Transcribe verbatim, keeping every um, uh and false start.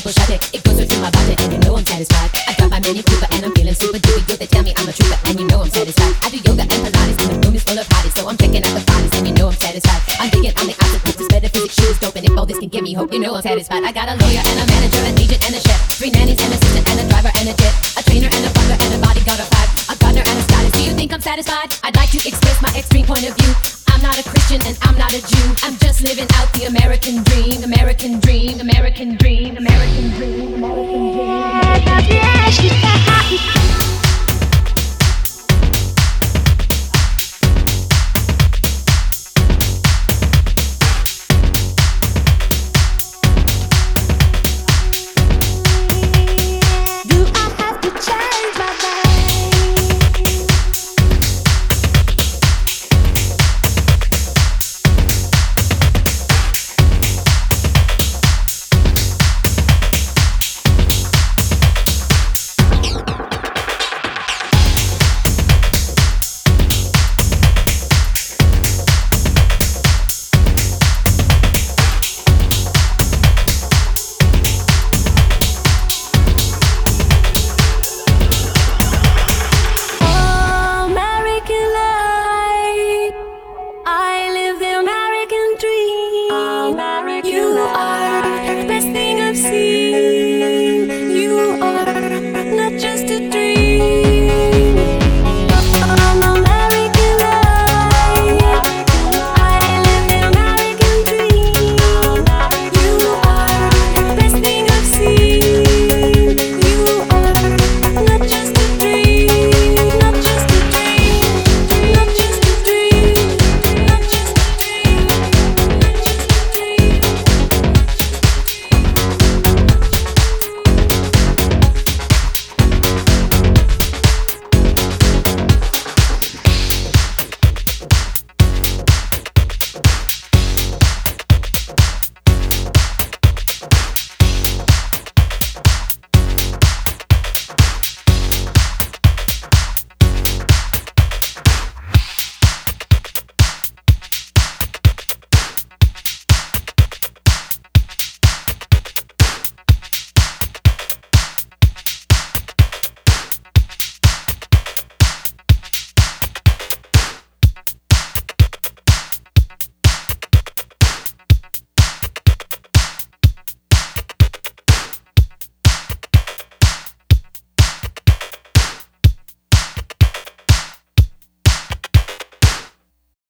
push out it, it goes right through my body, and you know I'm satisfied. I got my Mini Cooper and I'm feeling super duper good. They tell me I'm a trooper, and you know I'm satisfied. I do yoga and Pilates, and the room is full of hotties, so I'm checking out the bodies, and you know I'm satisfied. I'm digging on the opposite with this metaphysics, she is dope, and if all this can give me hope, you know I'm satisfied. I got a lawyer and a manager, an agent and a chef, three nannies, an assistant and a driver and a tip, a trainer and a butler and a bodyguard of five, a gardener and a stylist. Do you think I'm satisfied? I'd like to express my extreme point of view. I'm not a Christian and I'm not a Jew. I'm just living out the American dream, American dream, American dream, American